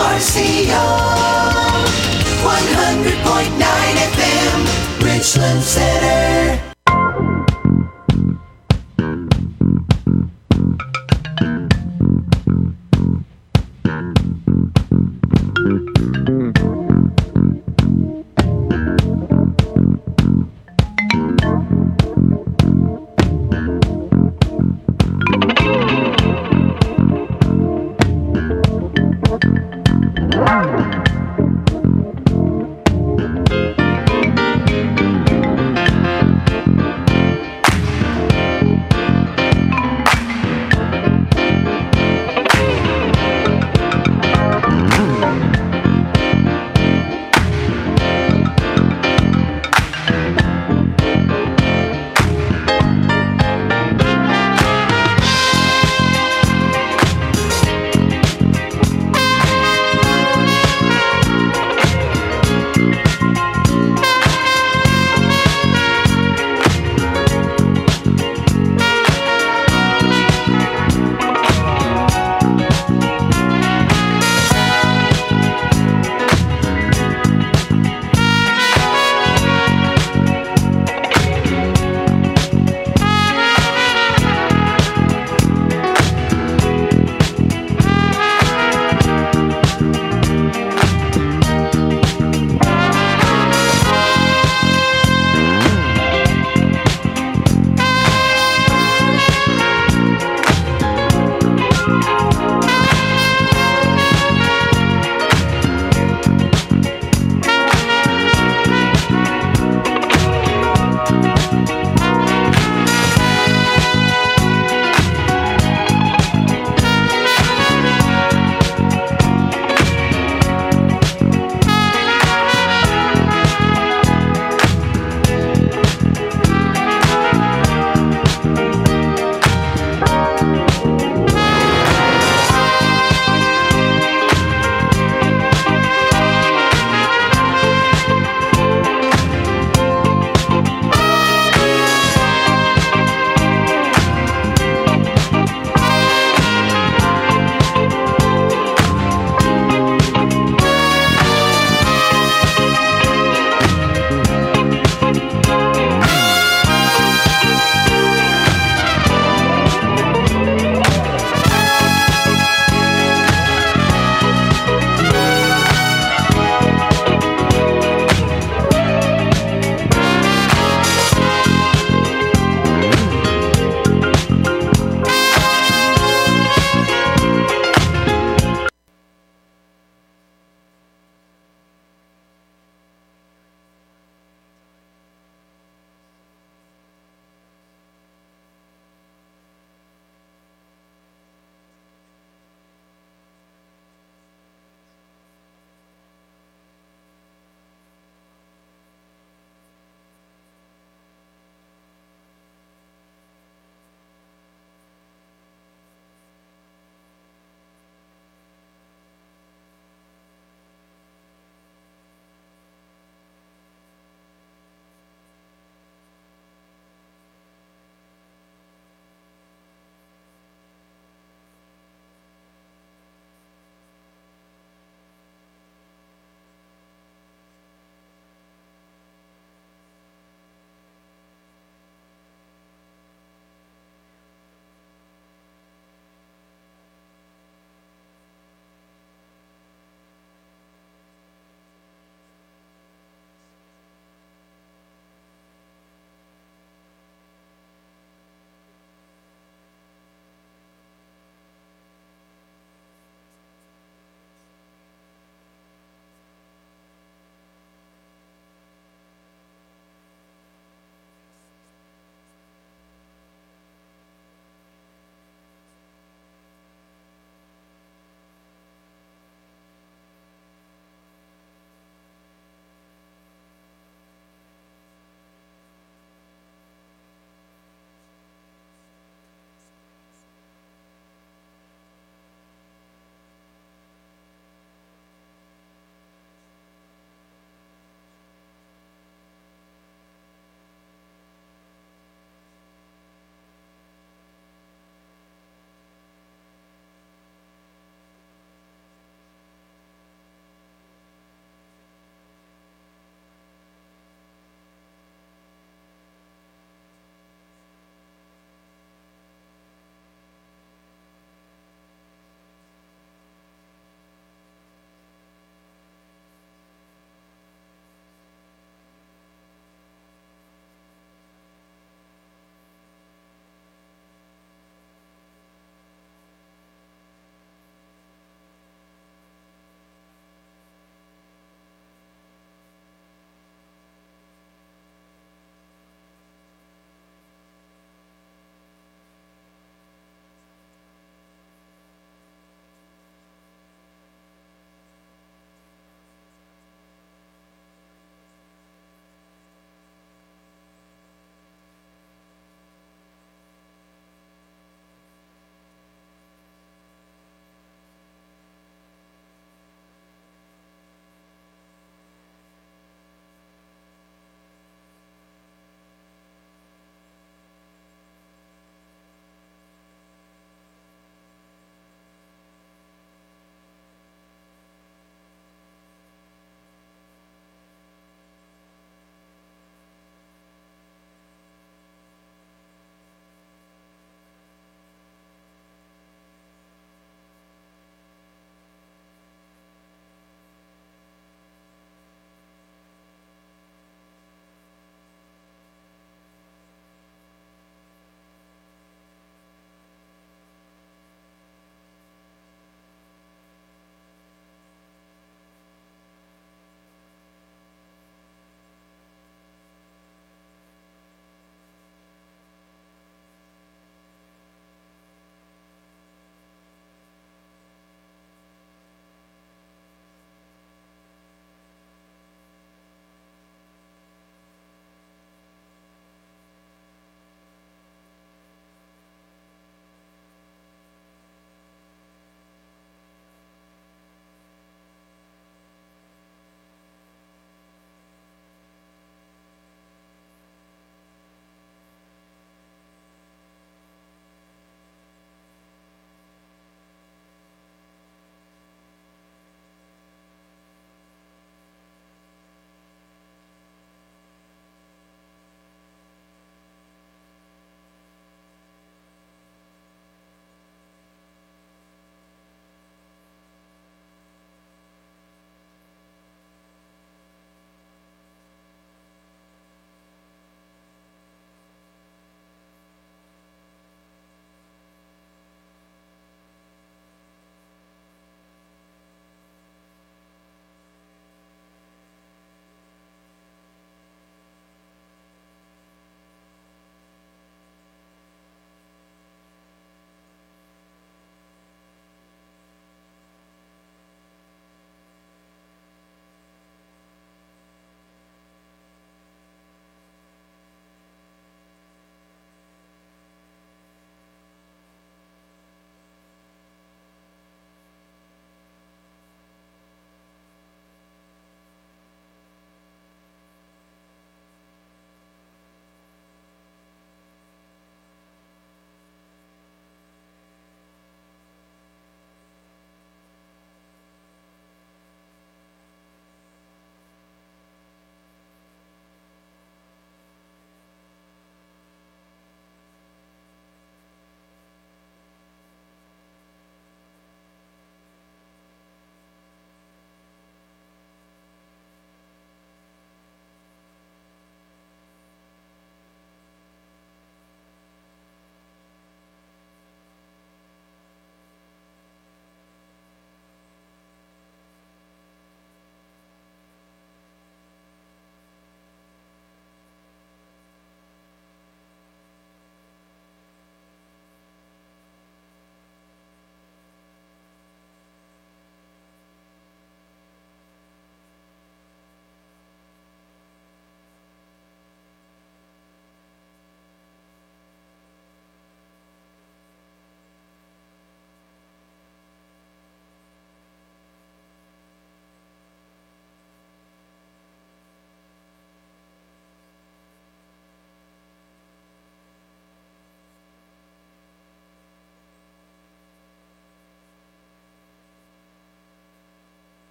RCO 100.9 FM, Richland Center.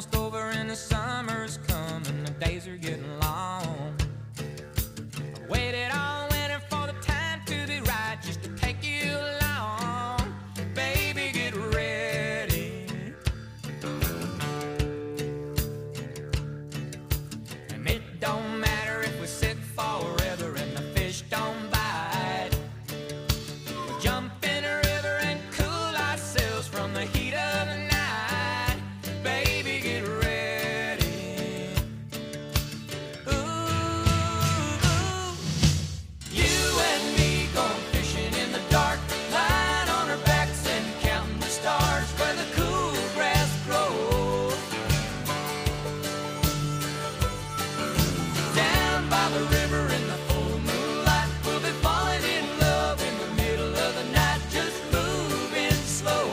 almost over and the summer's coming. The days are getting long. I waited all winter for the time to be right, just to take you along. Baby, get ready. And it don't matter if we're sick forever and the fish don't bite. We'll jump in a river and cool ourselves from the heat of the night. Baby, get ready. Ooh, you and me going fishing in the dark, lying on our backs and counting the stars where the cool grass grows. Down by the river in the full moonlight, we'll be falling in love in the middle of the night, just moving slow.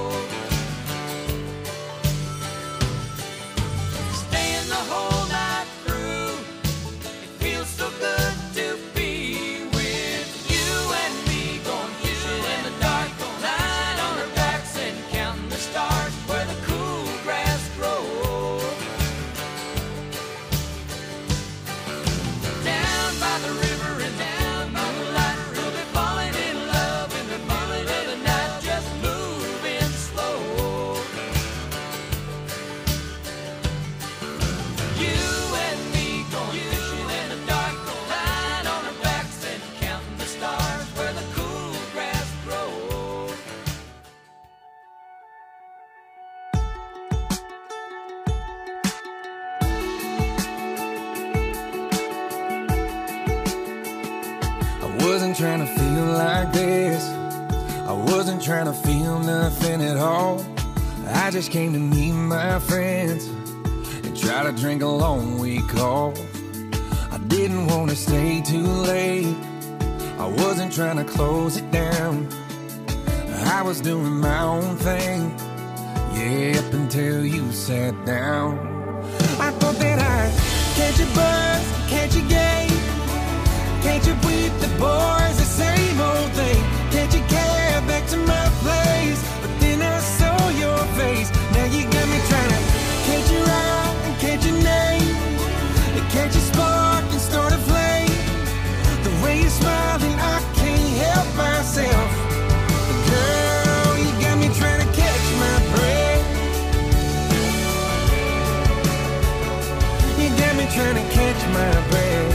Staying the whole night through, it feels so good to be with you and me going fishing in the dark, lying on our backs and counting the stars where the cool grass grows. Down by the river and down by the light, we'll be falling in love in the middle of the night, just moving slow. You and me going fishing in the dark, lying on our backs and counting the stars where the cool grass grows. I wasn't trying to feel like this. I wasn't trying to feel nothing at all. I just came to meet my friends and try to drink a long week off. I didn't want to stay too late. I wasn't trying to close it down. I was doing my own thing, yeah, up until you sat down. I thought that I'd catch a buzz, catch a game. Can't you with the boys, the same old thing? Can't you care back to my place? But then I saw your face. Now you got me trying to catch your eye and catch your name, and catch your spark and start a flame. The way you're smiling, I can't help myself. But girl, you got me trying to catch my breath. You got me trying to catch my breath.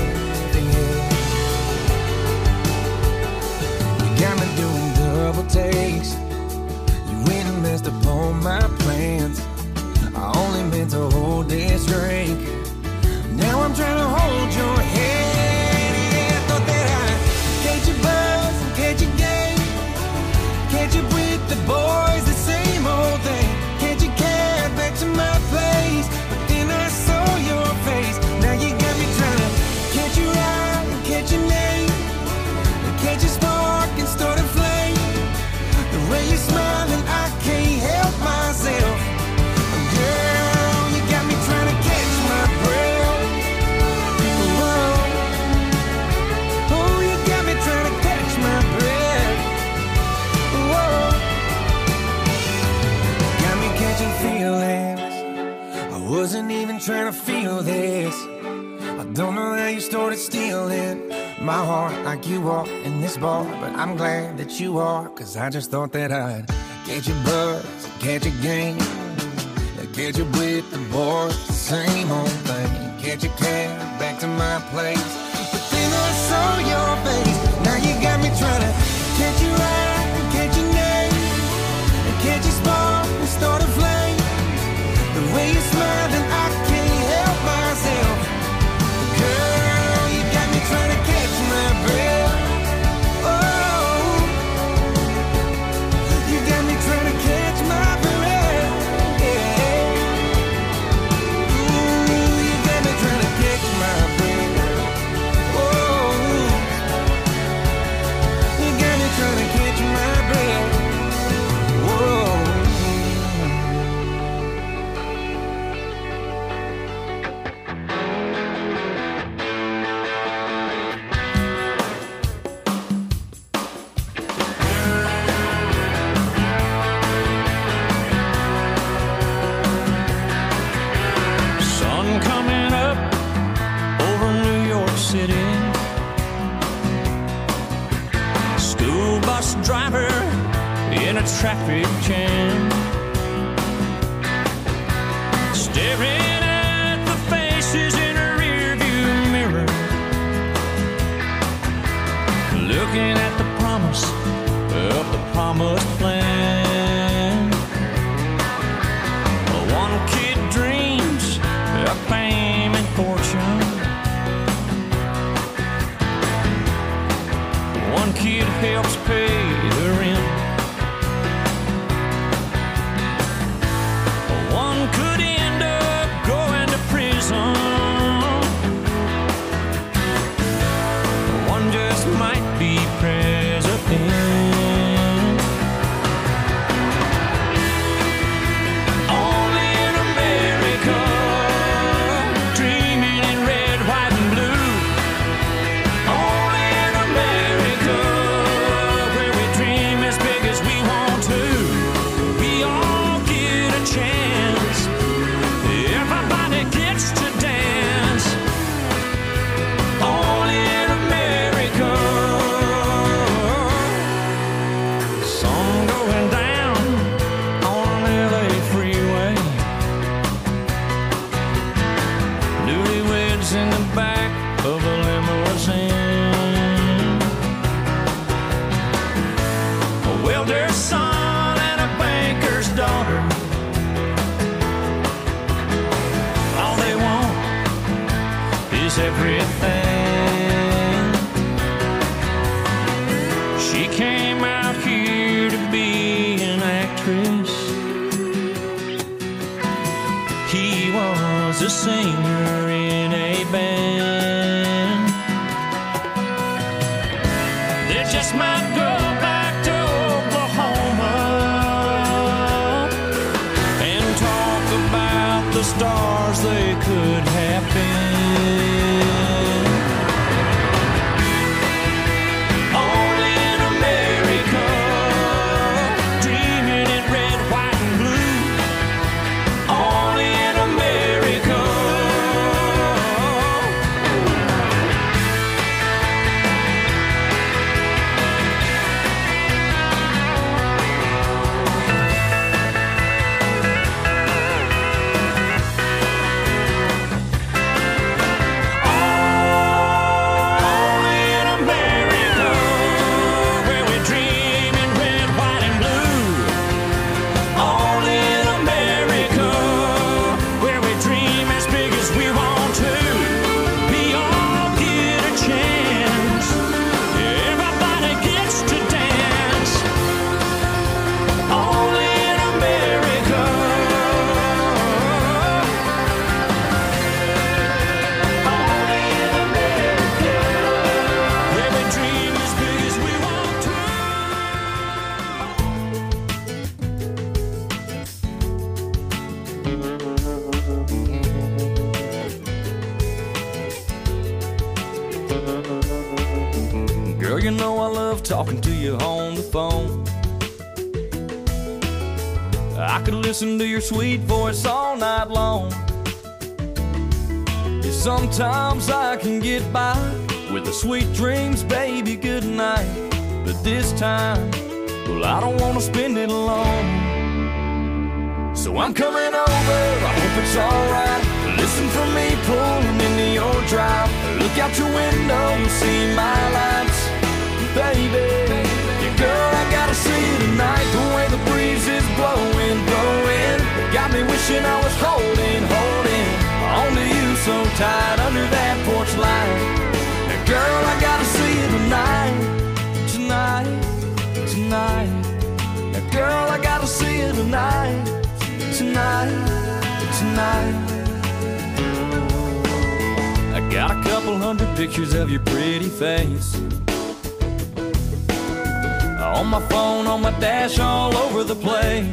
Got me doing double takes. You went and messed up all my plans. I only meant to hold this drink. Now I'm trying to hold your hand. Yeah, I thought that I'd catch a buzz and catch a game. Catch up with the boys, the same old thing. Can't you care back to my place? But then I saw your face. Now you got me trying to catch your eye and catch your name, and catch your spark and start a flame. The way you're smiling, I can't help myself. Girl, you got me trying to catch my breath. Whoa. Oh, you got me trying to catch my breath. Whoa. Got me catching feelings. I wasn't even trying to feel this. I don't know how you started stealing my heart like you are in this bar, but I'm glad that you are, cause I just thought that I'd catch your buzz, catch your game, catch you with the boys, the same old thing, catch your cab back to my place. But then I saw your face. Now you got me trying to catch your eye and catch your name, and catch your spark and start a flame. The way you're smiling, I can't help myself. Girl, you got me trying to catch my breath. Oh, you got me trying to catch my breath. Yeah. Ooh, you got me trying to catch my breath. driver in a traffic jam, staring at the faces in a rearview mirror, looking at the promise of the promised plan. One kid dreams of fame and fortune, one kid helps pay the rent, one could end up going to prison, one just might be president. Only in America, dreaming in red, white, and blue. Only in America, where we dream as big as we want to. We all get a chance, everybody gets to dance. Only in America, sun going down on an LA freeway, newlyweds in the back of a limousine, a welder's son and a banker's daughter. All they want is everything. She came out here to be an actress. He was a singer in a band. They just might go back to Oklahoma and talk about the stars they could have been. Only in America, dreaming in red, white, and blue. Only in America. Only in America, where we dream in red, white, and blue. Only in America, where we dream as big as we want to. We all get a chance, everybody gets to dance. Only in America. Only in America, where we dream as big as we want to. Girl, you know I love talking to you on the phone. I could listen to your sweet voice all night long. Yeah, sometimes I can get by with the sweet dreams, baby, good night. But this time, well, I don't want to spend it alone. So I'm coming over, I hope it's alright. Listen for me pulling into your drive. Look out your window, you'll see my lights. Baby, yeah, girl, I gotta see you tonight. The way the breeze is blowing, blowing, got me wishing I was holding on to you so tight under that porch light. Now, girl, I gotta see you tonight, tonight, tonight. Now, girl, I gotta see you tonight, tonight, tonight. I got a couple hundred pictures of your pretty face on my phone, on my dash, all over the place.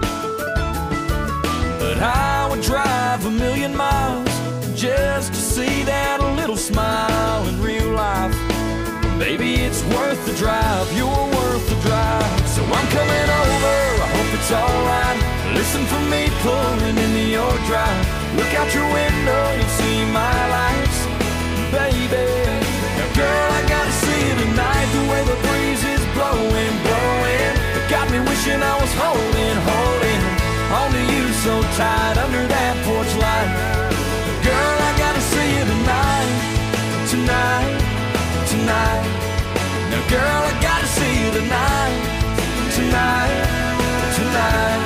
But I would drive 1,000,000 miles just to see that little smile in real life. Baby, it's worth the drive, you're worth the drive. So I'm coming over, I hope it's alright. Listen for me pulling into your drive. Look out your window, you'll see my lights. Baby, now girl, I gotta see you tonight. The way the breeze is blowing, blowing. tight under that porch light. Girl, I gotta see you tonight, tonight, tonight. Now, girl, I gotta see you tonight, tonight, tonight.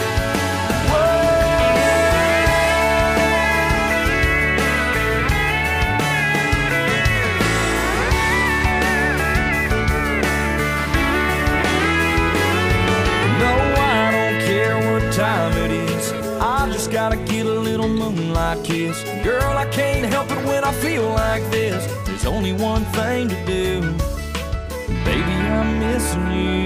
Time it is, I just gotta get a little moonlight kiss. Girl, I can't help it when I feel like this. There's only one thing to do, baby, I'm missing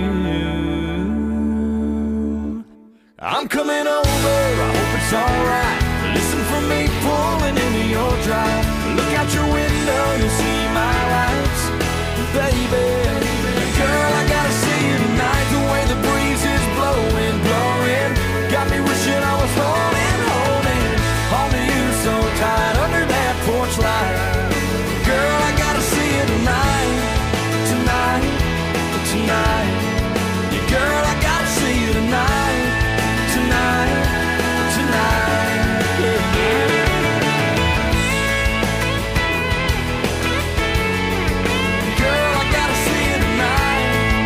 you. I'm coming over, I hope it's alright. Listen for me pulling into your drive. Look out your window, you'll see my lights, baby. Girl, I gotta see you tonight. The way the breeze is blowing, blowing, got me wishing I was holding, holding on to you so tight under that porch light. Girl, I gotta see you tonight, tonight, tonight. Yeah, girl, I gotta see you tonight, tonight, tonight. Yeah, yeah. Girl, I gotta see you tonight.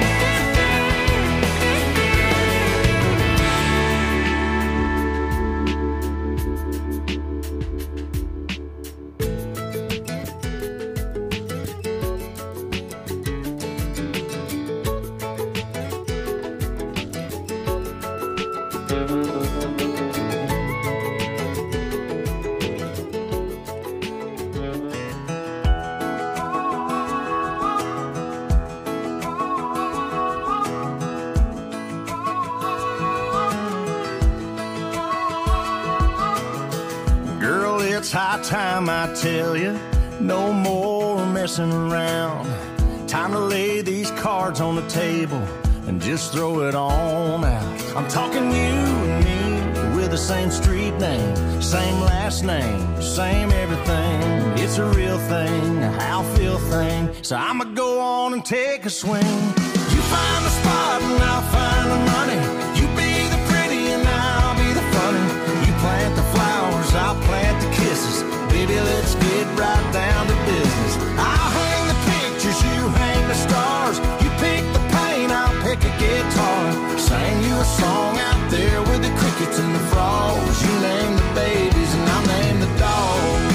Girl, it's high time I tell you, no more messing around. Time to lay these cards on the table and just throw it on out. I'm talking you and me with the same street name, same last name, same everything. It's a real thing, a how feel thing. So I'ma go on and take a swing. You find the spot and I'll find the money. You be the pretty and I'll be the funny. You plant the flowers, I'll plant the kisses. Baby, let's get right down to business. I'll hang the pictures, you hang the stars. You pick the paint, I'll pick a guitar. Sing you a song out there with the crickets and the frogs. You name the babies and I'll name the dogs.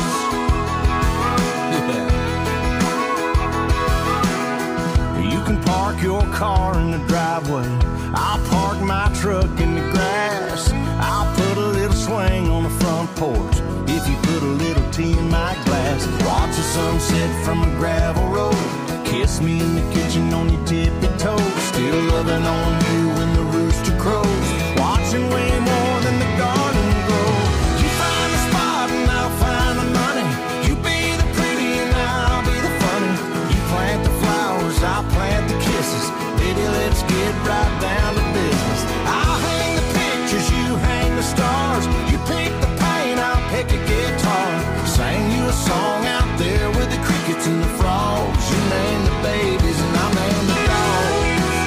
Yeah. You can park your car in the driveway. I'll park my truck in the grass. I'll put a little swing on the front porch if you put a little tea in my glass. Watch the sunset from a gravel road. Kiss me in the kitchen on your tippy toes. Still loving on you when the rooster crows. Watching way more than the garden grow. You find the spot and I'll find the money. You be the pretty and I'll be the funny. You plant the flowers, I'll plant the kisses. Baby, let's get right down to business. I'll hang the pictures, you hang the stars. You pick the paint, I'll pick a guitar. Sing you a song out there with the crickets and the frogs. You name the babies and I'll name the dogs.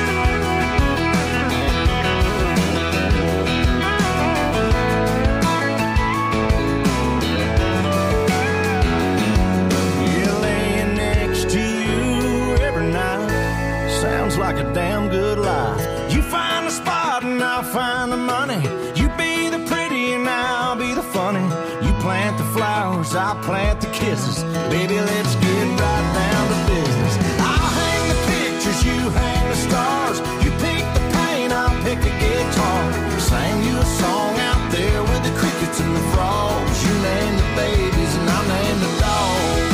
Yeah, laying next to you every night sounds like a damn good life. You find the spot and I'll find the money. You be the pretty and I'll be the funny. You plant the flowers, I'll plant the kisses. Baby, let's get right down to business. I'll hang the pictures, you hang the stars. You pick the paint, I'll pick a guitar. Sing you a song out there with the crickets and the frogs. You name the babies and I'll name the dogs.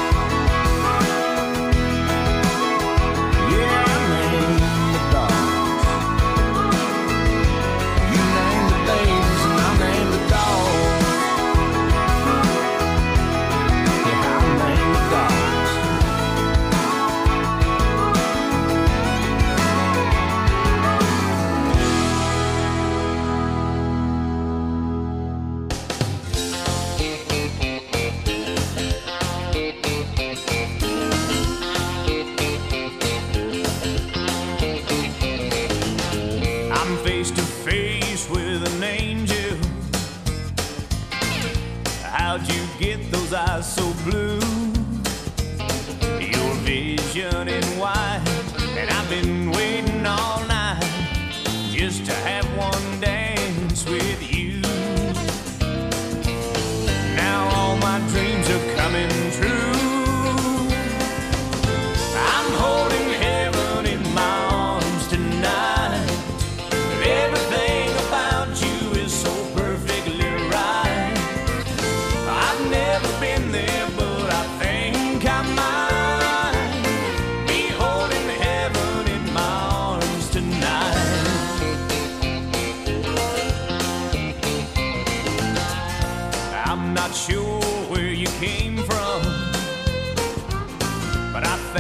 Yeah, I name the dogs. You name the babies and I'll name the dogs. Yeah, I'll name the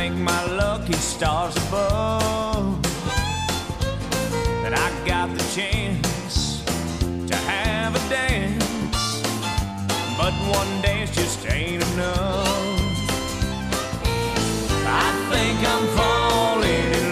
thank my lucky stars above that I got the chance to have a dance, but one dance just ain't enough. I think I'm falling in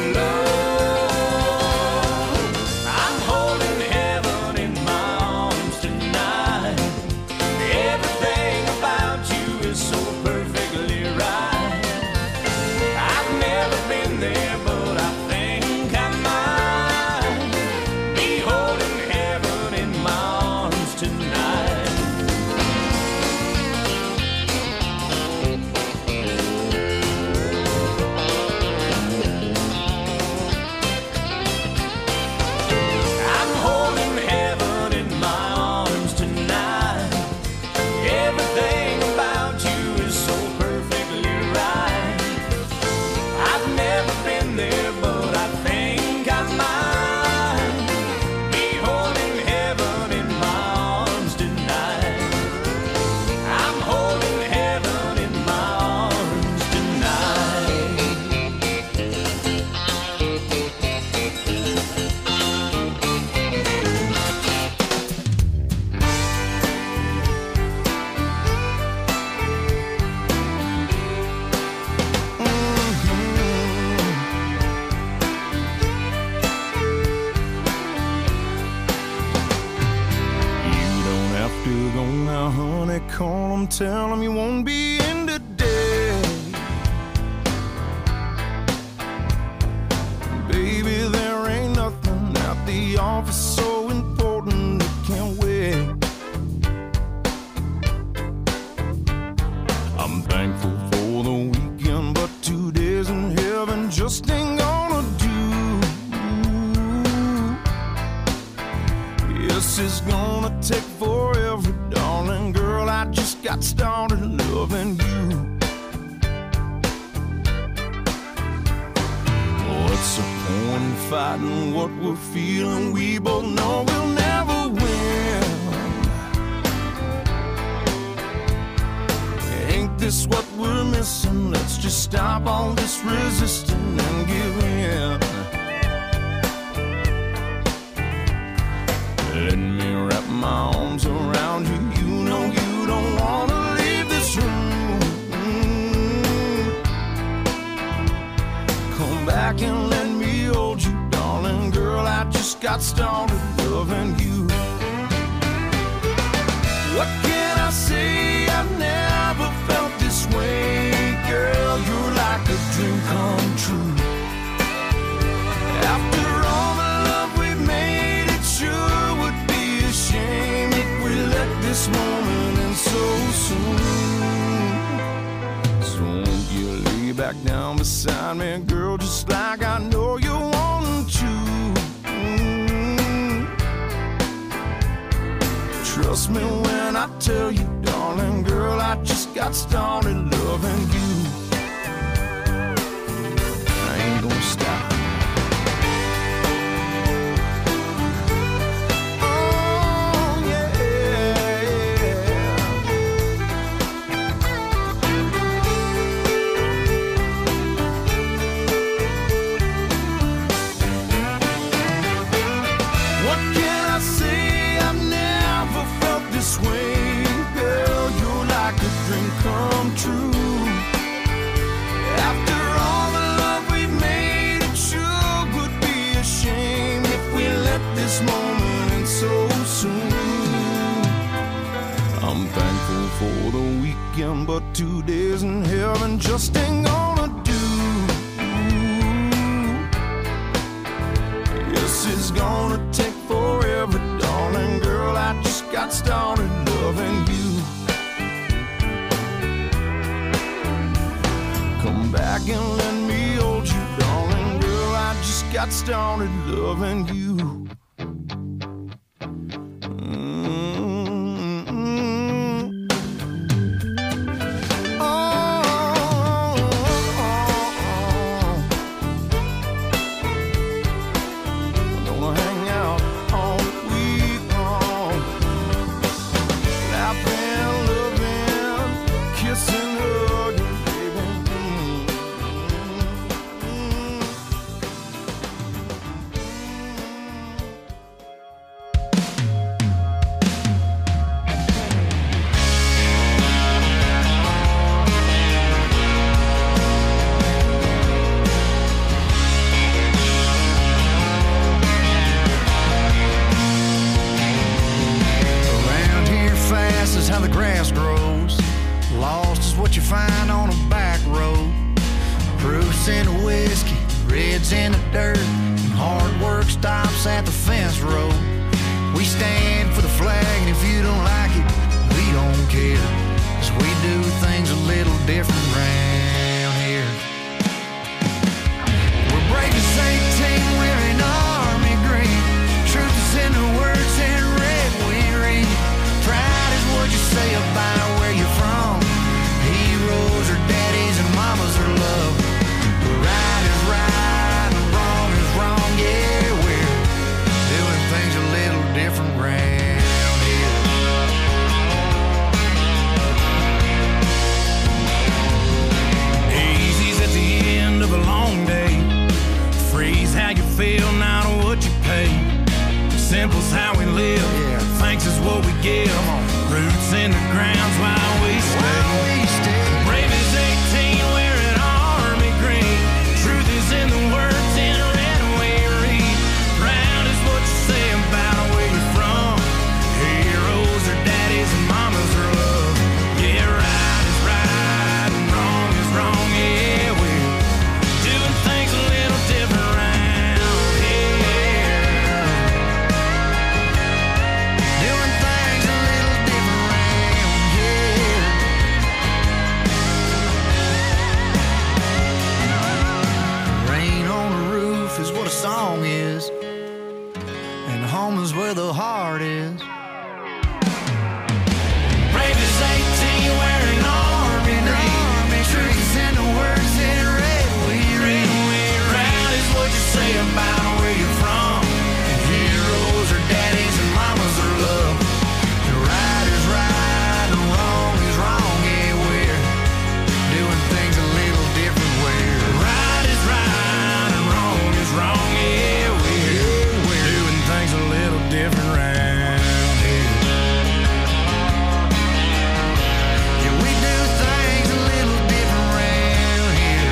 love. I'm holding heaven in my arms tonight. Everything about you is so perfectly right. I've never been there, but I think I might be holding heaven in my arms tonight. I'm holding heaven in my arms tonight. Everything about you is so perfectly right. I've never been there, but I think I might be holding heaven in my arms tonight. I'm holding heaven in my arms tonight. You don't have to go now, honey. Call them, tell them you won't be in today. Baby, there ain't nothing at the office so important it can't wait. I'm thankful for the weekend, but 2 days in heaven just ain't gonna do. Yes, it's gonna take forever, darling girl. I just got started loving you. What's the point in fighting what we're feeling? We both know we'll never win. Ain't this what we're missing? Let's just stop all this resisting and give in. Let me wrap my arms around you. You know you don't wanna leave this room. Come back and let me hold you, darling girl. I just got started loving you. What can I say? I've never felt this way, girl. You're like a dream come true. After all the love we've made, it sure would be a shame if we let this moment end so soon. So won't you lay back down beside me, girl, just like I know you want to. Trust me when I tell you, darling girl, I just got started loving you. I ain't gonna stop. Oh, yeah. What can I say? I've never felt this way, girl. You're like a dream come true. After all the love we've made, it sure would be a shame if we let this moment end so soon. I'm thankful for the weekend, but 2 days in heaven just ain't gonna do. Yes, it's gonna take forever, darling girl. I just got started loving you. Come back and let me hold you, darling girl. I just got started loving you. what you find on a back road. Proofs in the whiskey, reds in the dirt, and hard work stops at the fence road. We stand for the flag, and if you don't like it, we don't care, 'cause we do things a little different round here. We're brave as 18, wearing army green. Truth is in the words in red we read. Pride is what you say about where you're from. Heroes are daddies and mamas are love. Right is right and wrong is wrong. Yeah, we're doing things a little different round here. Easy's at the end of a long day. Freeze how you feel, not what you pay. Simple's how we live. Thanks is what we give. Roots in the ground's while we stay. Brave as 18, wearing army green. Truth is in the words in red we read. Proud is what you say about where you're from. Heroes are daddies and mamas are love. Yeah, right is right and wrong is wrong. Yeah, we're doing things a little different round here. Doing things a little different round here. Rain on the roof is what a song is, and home is where the heart is. Brave as 18, wearing army green. Truth is in the words in red we read. Proud is what you say about where you're from. And heroes are daddies and mamas are love. And right is right and wrong is wrong. Yeah, we're doing things a little different. Where right is right and wrong is wrong. Yeah, we're doing things a little different round here. Yeah, we do things a little different round here.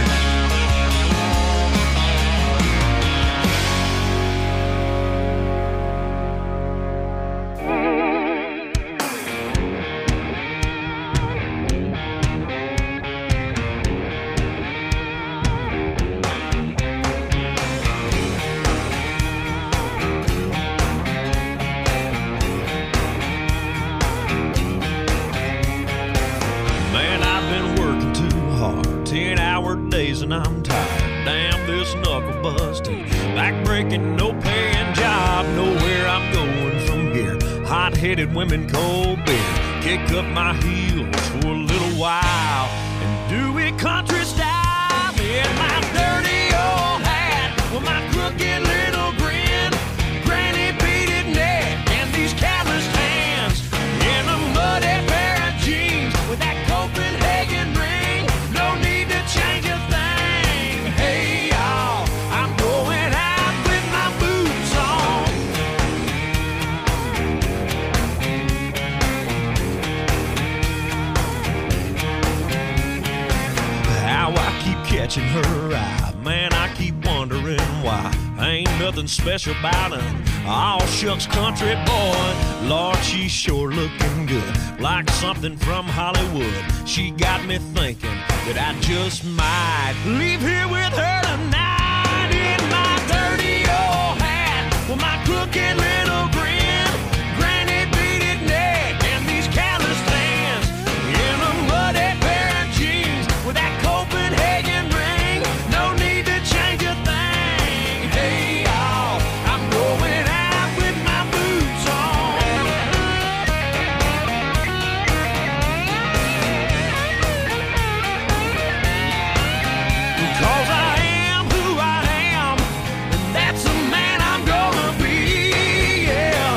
Man, I've been working too hard, 10-hour days and I'm tired. Damn this knuckle busting, back-breaking, no-paying job. Nowhere I'm going from here. Hot-headed women, cold beer. Kick up my heels for a little while and do it country style. In my dirty old hat with my crooked little grin, granny beaded neck and these calloused hands, in a muddy pair of jeans with that Copenhagen ring. No need to change a thing. Hey y'all, I'm going out with my boots on. How I keep catching her eye, man, I keep wondering why. Ain't nothing special about her, all shucks country boy. Lord, she's sure looking good, like something from Hollywood. She got me thinking that I just might leave here with her tonight. In my dirty old hat with my crooked little grin, granny beaded neck and these calloused hands, in a muddy pair of jeans with that Copenhagen ring. No need to change a thing. Hey y'all, I'm going out with my boots on. 'Cause I am who I am, and that's the man I'm gonna be, yeah.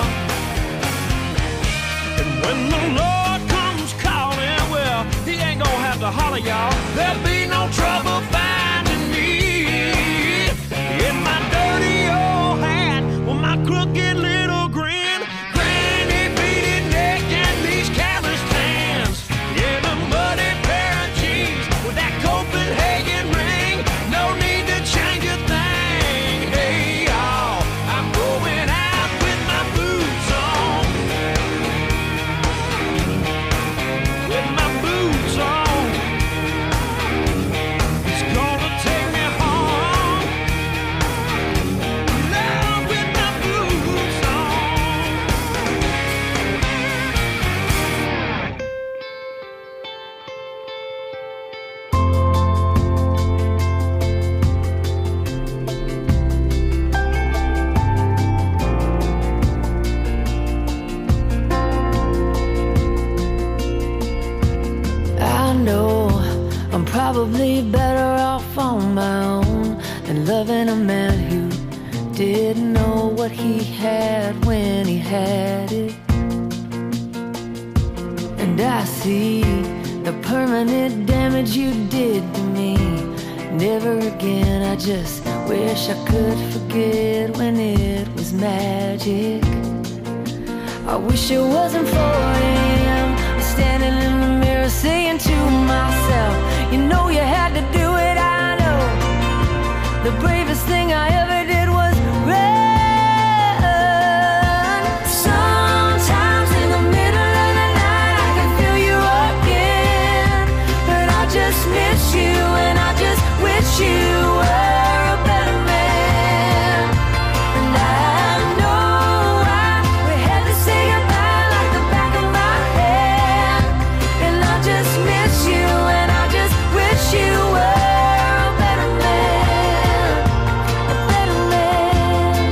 And when the Lord comes calling, well, he ain't gonna have to holler, y'all. There'll be no trouble finding me. In my dirty old hat with my crooked little grin, granny beaded neck and these calloused hands, in a muddy pair of jeans with that Copenhagen ring. No need to change a thing. Hey y'all, I'm going out with my boots on. With my boots on. probably better off on my own than loving a man who didn't know what he had when he had it. And I see the permanent damage you did to me. Never again, I just wish I could forget when it was magic. I wish it wasn't for him. I'm standing in the mirror saying to myself, you know you had to do it, I know. The bravest thing I ever did was run. Sometimes in the middle of the night I can feel you again, but I just miss you and I just wish you were a better man. And I know we had to say goodbye like the back of my hand, and I just miss you and I just wish you were a better man, a better man.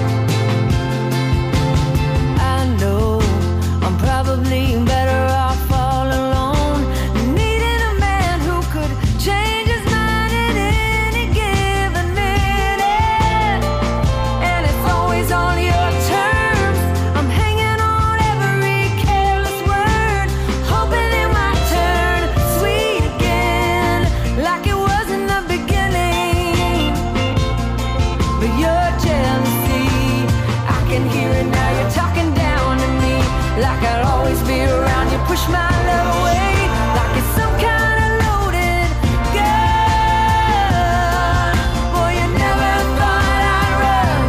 I know I'm probably better off all alone, needing a man who could change his mind at any given minute. And it's always on your terms. I'm hanging on every careless word, hoping it might turn sweet again, like it was in the beginning. But your jealousy, I can hear it now. You're talking down to me, like I'd always be around. You push my love away, like it's some kind of loaded gun. Boy, you never thought I'd run.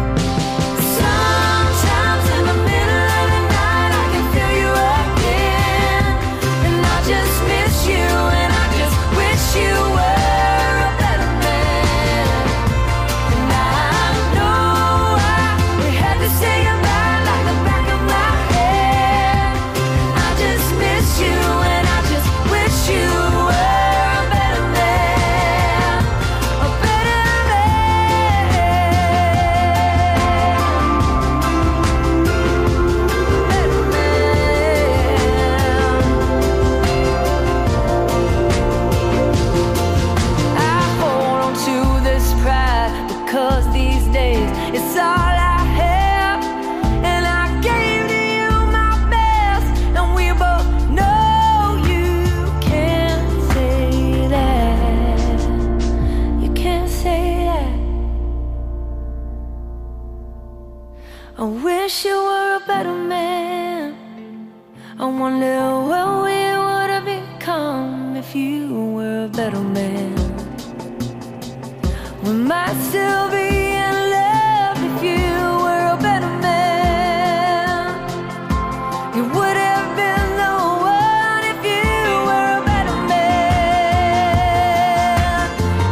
Sometimes in the middle of the night I can feel you again, and I just miss you and I just wish you were a better man. And I know we had to say goodbye like the back of my head. I just miss you and I just wish you were a better man, a better I hold on to this pride because these days it's all I have, and I gave to you my best, and we both know you can't say that. You can't say that. I wish you were a better man. I wonder what we would have become if you were a better man. We might still be in love if you were a better man. You would have been the one if you were a better man.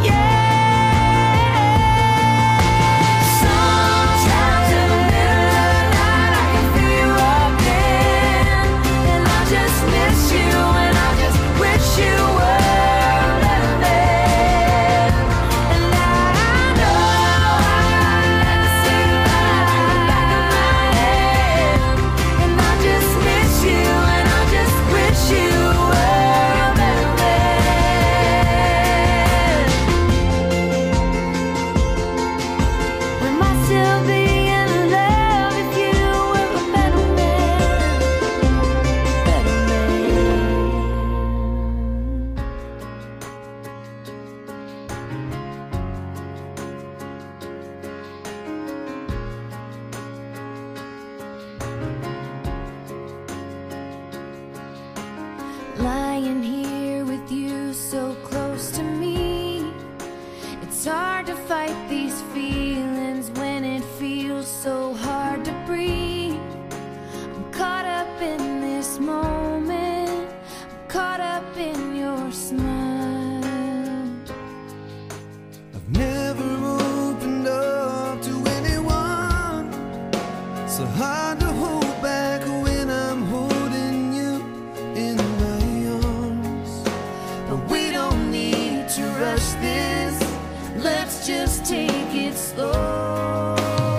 Yeah. Sometimes in the middle of the night I can feel you again, and I just miss you and I just wish you were a better man. And I know I had to say goodbye like the back of my head, and I just miss you and I just wish you were a better man. We might still be in love if you were a better man, better man. Lying here with you so close to me, it's hard to fight these feelings when it feels so hard to breathe. I'm caught up in this moment, I'm caught up in your smile. I've never opened up to anyone. So hard to hold back when I'm holding you in my arms. But we don't need to rush this, let's just take it slow.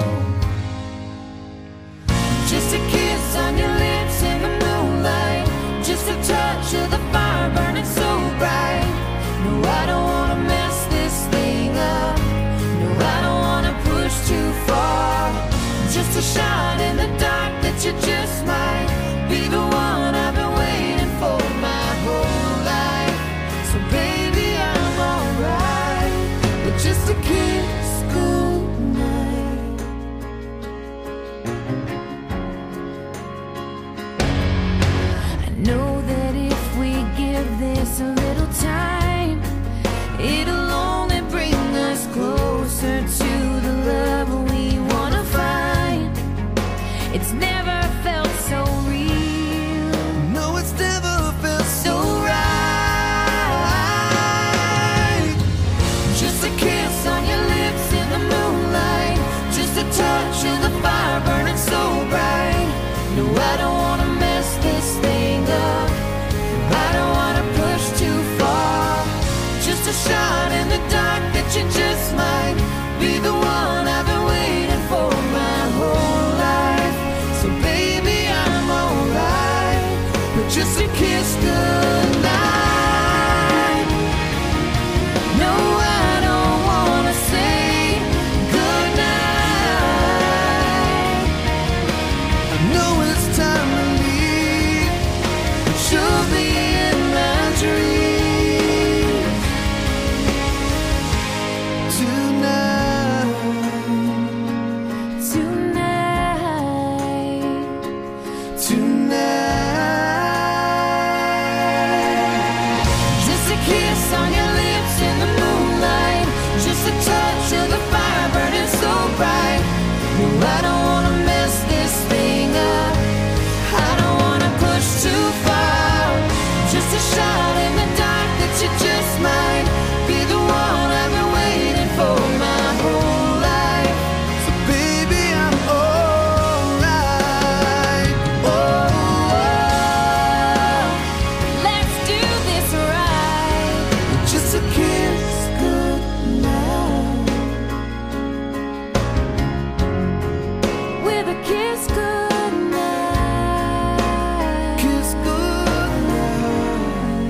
Just a kiss on your lips in the moonlight, just a touch of the fire burning so bright. No shot in the dark that you just might be the one I've been waiting for my whole life. So baby, I'm alright with just a kiss goodnight. I know that if we give this a little time, it'll only bring us closer to the love we wanna find. It's never felt so real. No, it's never felt So right. Just a kiss on your lips in the moonlight. Just a touch of the fire burning so bright. No, I don't wanna mess this thing up. I don't wanna push too far. Just a shot in the dark that you just might be the one I've been waiting for my whole life. So baby, I'm alright with just a kiss goodnight. No, I don't wanna say goodnight. I know it's time to leave, But you'll be in my dreams tonight. tonight. Just a kiss on your lips in the moonlight. Just a touch of the fire burning so bright. No, I don't wanna mess this thing up. I don't wanna push too far. Just a shot in the dark that you just might be the one I've been waiting for my whole life. So baby, I'm alright. Oh, let's do this right. Just a kiss Goodnight. With a kiss goodnight. kiss goodnight.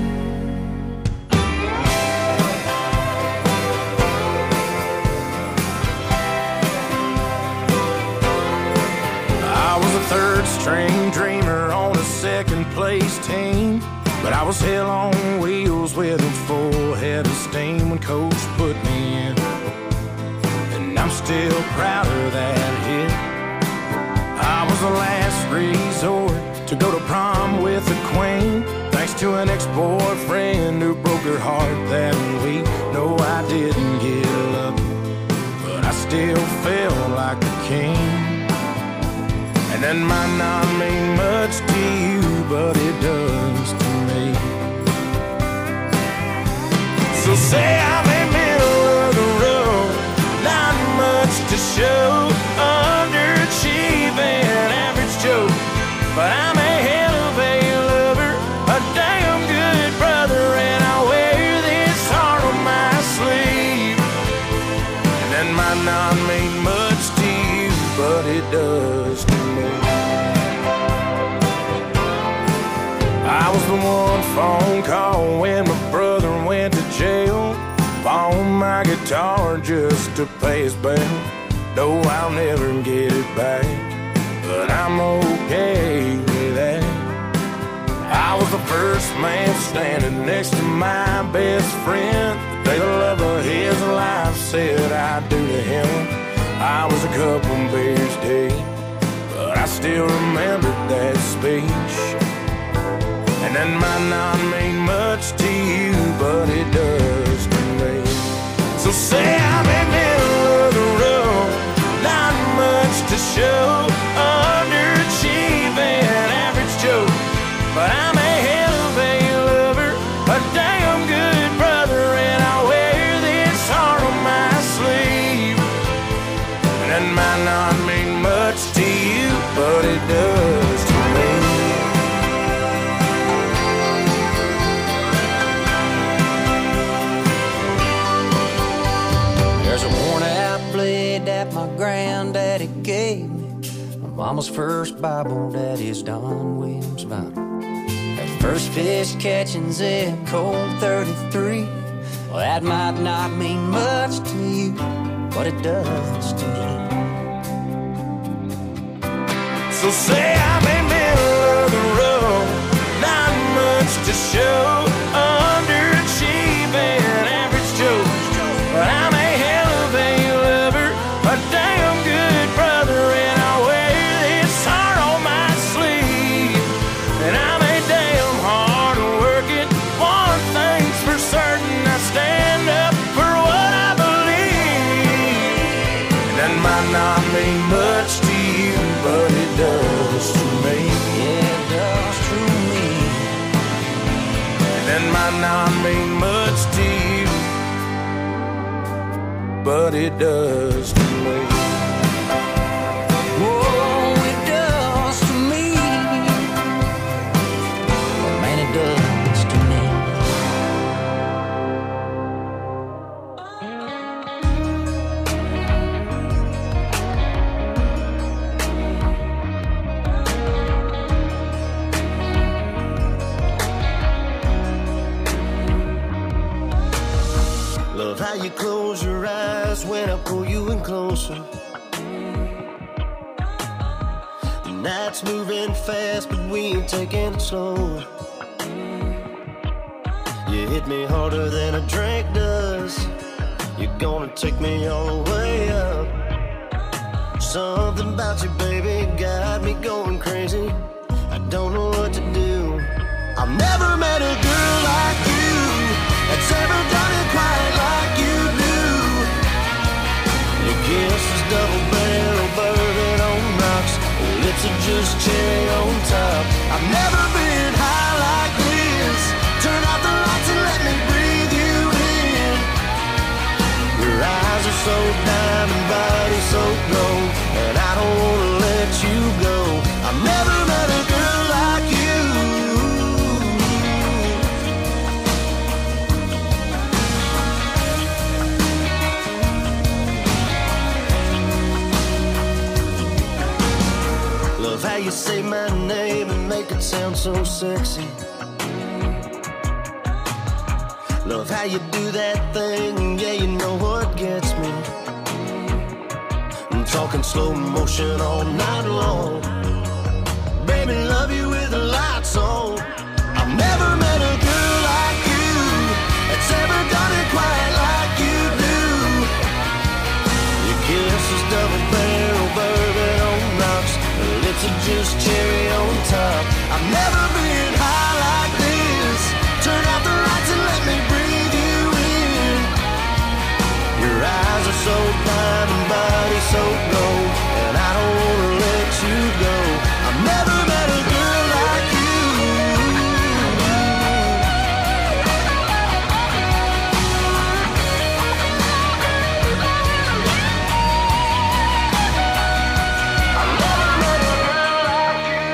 I was a third string dreamer on a second place team, but I was hell on wheels with a full head of steam when coach put me in, and I'm still proud of that hit. I was the last resort to go to prom with the queen, thanks to an ex-boyfriend who broke her heart that week. No, I didn't get lucky, but I still felt like a king. And that might not mean much to you, but it does to me. So say I'm in middle of the road, not much to show, underachieving, average Joe, but I'm a hell of a lover, a damn good brother, and I wear this heart on my sleeve. And that might not mean much to you, but it does to me. I was the one phone call when my brother went to jail. Bought my guitar just to pay his bill. No, I'll never get it back, but I'm okay with that. I was the first man standing next to my best friend. The day the love of his life said I'd do to him. I was a couple beers deep, but I still remember that speech. And that might not mean much to you, but it does to me. So say I'm in middle of the road, not much to show, underachieving, average Joe, but I'm a hell of a lover, a damn good brother, and I wear this heart on my sleeve. And that might not mean much to you, but it does to me. There's a worn out blade that my granddaddy gave me, my mama's first Bible, daddy's Don Williams Bible. That first fish catching zip code 33, well, that might not mean much to you, but it does to me. So say I'm in middle of the road, not much to show, underachieving average Joe. But I'm a hell of a lover, a damn good brother, and I wear this heart on my sleeve. And I'm a damn hard working, one thing's for certain, I stand up for what I believe. That might not mean much to you, but it does to me. Yeah, it does to me. That might not mean much to you, but it does to me. Oh, it does to me. Oh, man, it does to me. Love how you close your eyes when I pull you in closer. The night's moving fast, but we ain't taking it slow. You hit me harder than a drink does. You're gonna take me all the way up. Something about you, baby, got me going crazy. I don't know what to do. I've never met a girl like you that's ever done it quite like you do. Your kiss is double barrel bourbon on rocks. Your lips are just cherry on top. I've never been high like this. Turn out the lights and let me breathe you in. Your eyes are so diamond, body so gold, and I don't wanna let you go. I've never met a girl like you. Love how you say my name and make it sound so sexy. Love how you do that thing, yeah, you know what gets me. I'm talking slow motion all night long. Baby, love you with the lights on. I've never met a girl like you that's ever done it quite like you do. Your kiss is double barrel bourbon on rocks. Your lips are just cherry on top. I've never been high like this. Turn out the lights and let me breathe you in. Your eyes are so diamond, body so gold, and I don't wanna let you go. I've never met a girl like you. I've never met a girl like you.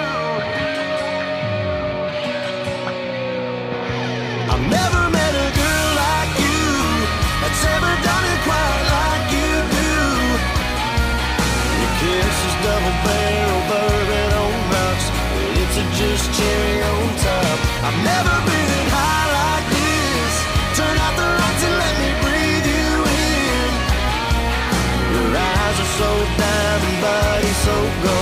I've never met a girl like you that's ever done it quite like you do. Your kiss is double barrel bourbon on rocks. Your lips are just cherry on top. I've never been high like this. Turn out the lights and let me breathe you in. Your eyes are so diamond, body so gold,